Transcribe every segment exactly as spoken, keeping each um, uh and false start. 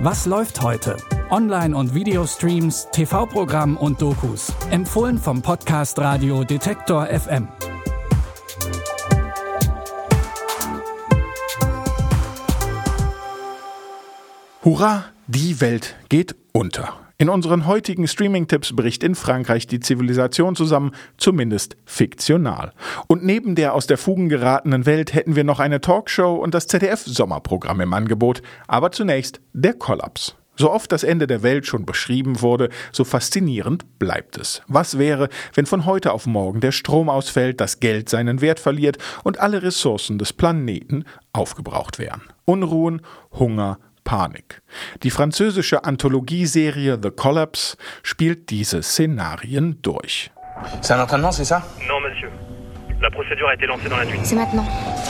Was läuft heute? Online- und Videostreams, T V-Programm und Dokus. Empfohlen vom Podcast Radio Detektor F M. Hurra, die Welt geht unter. In unseren heutigen Streaming-Tipps bricht in Frankreich die Zivilisation zusammen, zumindest fiktional. Und neben der aus der Fugen geratenen Welt hätten wir noch eine Talkshow und das Z D F-Sommerprogramm im Angebot. Aber zunächst der Kollaps. So oft das Ende der Welt schon beschrieben wurde, so faszinierend bleibt es. Was wäre, wenn von heute auf morgen der Strom ausfällt, das Geld seinen Wert verliert und alle Ressourcen des Planeten aufgebraucht wären? Unruhen, Hunger, Panik. Die französische Anthologieserie The Collapse spielt diese Szenarien durch. C'est un entraînement, c'est ça? Non, monsieur. La procédure a été lancée dans la nuit. C'est maintenant.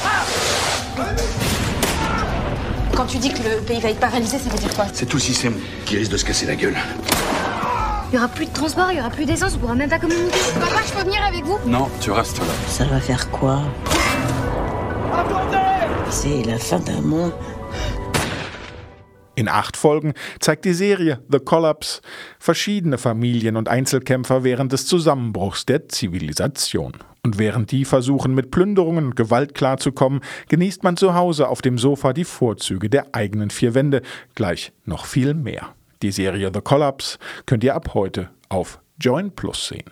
Quand tu dis que le pays va être paralysé, ça veut dire quoi? C'est tout le système qui risque de se casser la gueule. Il y aura plus de transport, il y aura plus d'essence, on pourra même pas communiquer. Papa, je peux venir avec vous? Non, tu restes là. Ça va faire quoi? C'est la fin d'un monde. In acht Folgen zeigt die Serie The Collapse verschiedene Familien und Einzelkämpfer während des Zusammenbruchs der Zivilisation. Und während die versuchen, mit Plünderungen und Gewalt klarzukommen, genießt man zu Hause auf dem Sofa die Vorzüge der eigenen vier Wände. Gleich noch viel mehr. Die Serie The Collapse könnt ihr ab heute auf Join Plus sehen.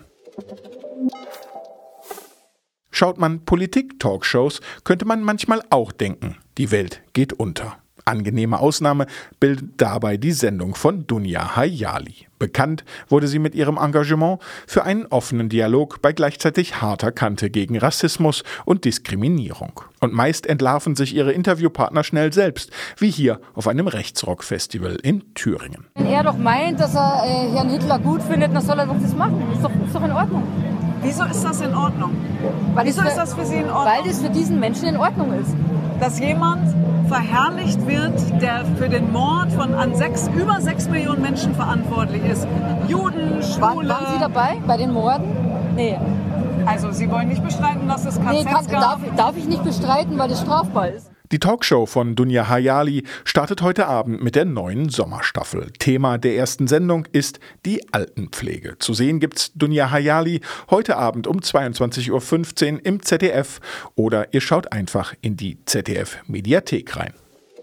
Schaut man Politik-Talkshows, könnte man manchmal auch denken, die Welt geht unter. Angenehme Ausnahme bildet dabei die Sendung von Dunja Hayali. Bekannt wurde sie mit ihrem Engagement für einen offenen Dialog bei gleichzeitig harter Kante gegen Rassismus und Diskriminierung. Und meist entlarven sich ihre Interviewpartner schnell selbst, wie hier auf einem Rechtsrock-Festival in Thüringen. Wenn er doch meint, dass er äh, Herrn Hitler gut findet, dann soll er doch das machen. Ist doch, ist doch in Ordnung. Wieso ist das in Ordnung? Weil Wieso für, ist das für Sie in Ordnung? Weil das für diesen Menschen in Ordnung ist. Dass jemand verherrlicht wird, der für den Mord von an sechs, über sechs Millionen Menschen verantwortlich ist. Juden, Schwule. Waren, waren Sie dabei bei den Morden? Nee. Also Sie wollen nicht bestreiten, dass es K Zs nee, kann, gab? Darf, darf ich nicht bestreiten, weil es strafbar ist. Die Talkshow von Dunja Hayali startet heute Abend mit der neuen Sommerstaffel. Thema der ersten Sendung ist die Altenpflege. Zu sehen gibt's Dunja Hayali heute Abend um zweiundzwanzig Uhr fünfzehn im Z D F oder ihr schaut einfach in die Z D F-Mediathek rein.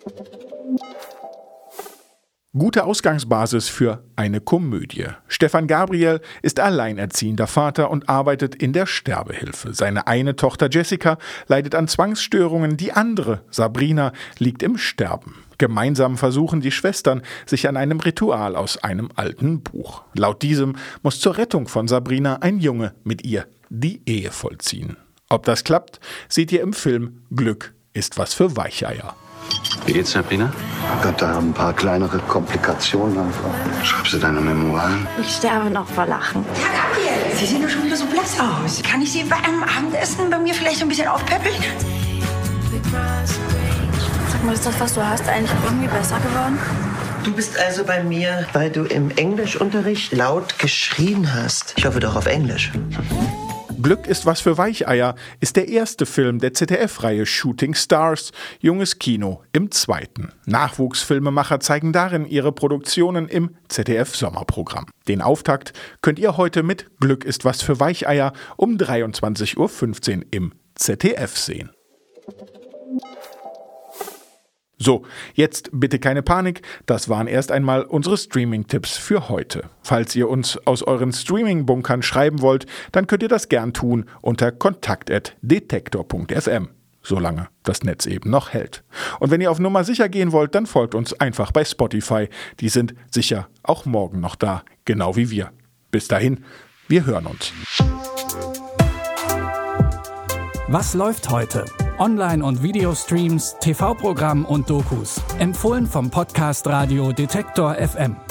Gute Ausgangsbasis für eine Komödie. Stefan Gabriel ist alleinerziehender Vater und arbeitet in der Sterbehilfe. Seine eine Tochter Jessica leidet an Zwangsstörungen, die andere, Sabrina, liegt im Sterben. Gemeinsam versuchen die Schwestern sich an einem Ritual aus einem alten Buch. Laut diesem muss zur Rettung von Sabrina ein Junge mit ihr die Ehe vollziehen. Ob das klappt, seht ihr im Film Glück ist was für Weicheier. Wie geht's, Sabrina? Oh Gott, da haben ein paar kleinere Komplikationen einfach. Schreibst du deine Memoiren? Ich sterbe noch vor Lachen. Herr Gabriel, Sie sehen doch schon wieder so blass aus. Kann ich Sie beim Abendessen bei mir vielleicht so ein bisschen aufpäppeln? Sag mal, ist das, was du hast, eigentlich irgendwie besser geworden? Du bist also bei mir, weil du im Englischunterricht laut geschrien hast. Ich hoffe doch auf Englisch. Glück ist was für Weicheier ist der erste Film der Z D F-Reihe Shooting Stars, Junges Kino im zweiten. Nachwuchsfilmemacher zeigen darin ihre Produktionen im Z D F-Sommerprogramm. Den Auftakt könnt ihr heute mit Glück ist was für Weicheier um dreiundzwanzig Uhr fünfzehn im Z D F sehen. So, jetzt bitte keine Panik, das waren erst einmal unsere Streaming-Tipps für heute. Falls ihr uns aus euren Streaming-Bunkern schreiben wollt, dann könnt ihr das gern tun unter kontakt at detektor punkt f m, solange das Netz eben noch hält. Und wenn ihr auf Nummer sicher gehen wollt, dann folgt uns einfach bei Spotify, die sind sicher auch morgen noch da, genau wie wir. Bis dahin, wir hören uns. Was läuft heute? Online- und Videostreams, T V-Programm und Dokus. Empfohlen vom Podcast Radio Detektor F M.